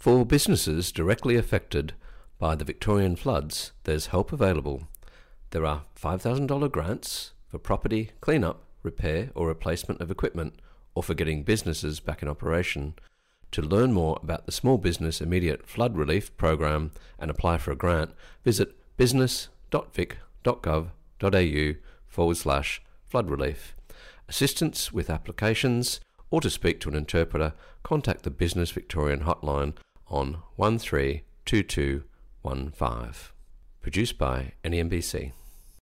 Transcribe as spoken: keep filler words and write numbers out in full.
For businesses directly affected by the Victorian floods, there's help available. There are five thousand dollars grants for property clean-up, repair or replacement of equipment, or for getting businesses back in operation. To learn more about the Small Business Immediate Flood Relief Program and apply for a grant, visit business.vic.gov.au forward slash flood relief. Assistance with applications or to speak to an interpreter, contact the Business Victorian hotline on one three two two one five. Produced by N E M B C.